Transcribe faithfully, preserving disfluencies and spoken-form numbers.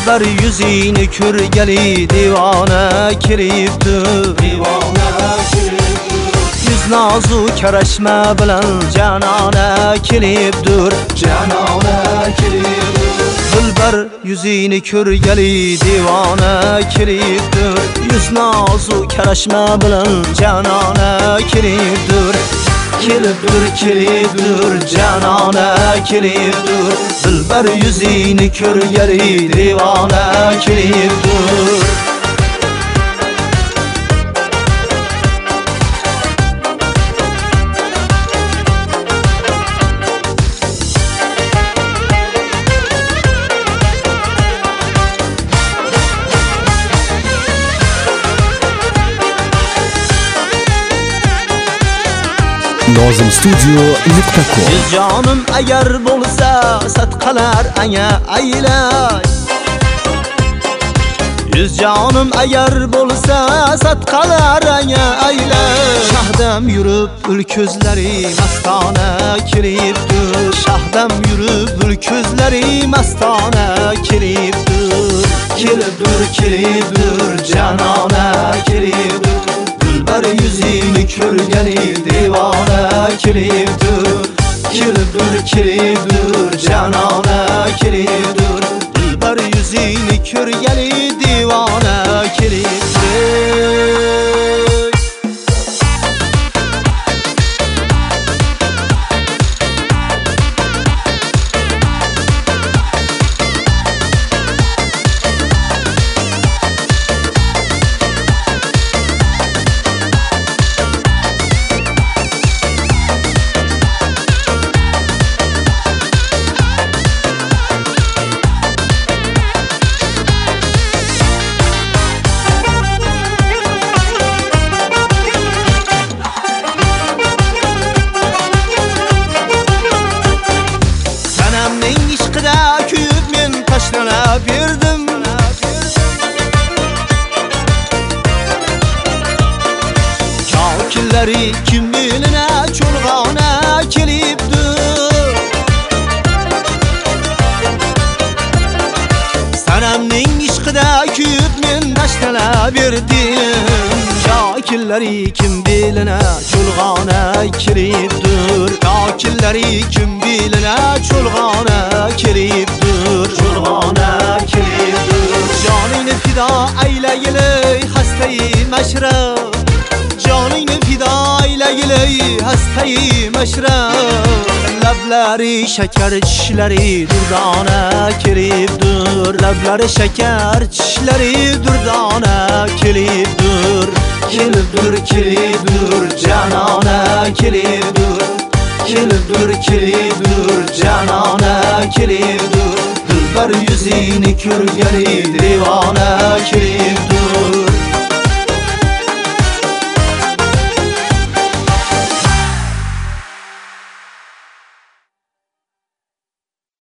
Dilber yüzini kürgeli divane kiriptir, divane kiriptir. Yüz nazu kereşme bilen canane kiriptir, canane kiriptir. Dilber yüzini kürgeli divane kiriptir. Yüz nazu kereşme bilen canane kiriptir. Kiriptir, kiriptir, canane kiriptir. Dilber yüzini kürgeli divane kiriptir. Nozim Studio nokta com. Yüz canım eğer bolsa satqalar anga aylay. Yüz canım eğer bolsa satqalar anga aylay. Şahdam yürüp ülküzleri mastana kiriptir. Şahdam yürüp ülküzleri mastana kiriptir. Kiriptir, kiriptir, canana kiriptir. Dilber yüzini kürgeli divane kiriptir. Kiriptir, kiriptir, canana kiriptir. Dilber yüzini kürgeli divane kiriptir. Taşlanıp yürüdüm. Kakilleri kim biline çolğana kelipdir. Sanamning ishqida kuyib men taşlanıp yürüdüm. Kakilleri kim biline çolğana kelipdir. Kakilleri kim biline çolğana kelipdir. Çolğana kelipdir. Canini fida eyleyli hastayı meşrep. Canini fida eyleyli hastayı meşrep. Labları şeker çişleri durdana kiripdir. Labları şeker çişleri durdana kiripdir. Kiripdir, kiripdir, canana kiripdir. Kiripdir, kiripdir, canana kiripdir. Dilber yüzini kürgeli divane kiriptir.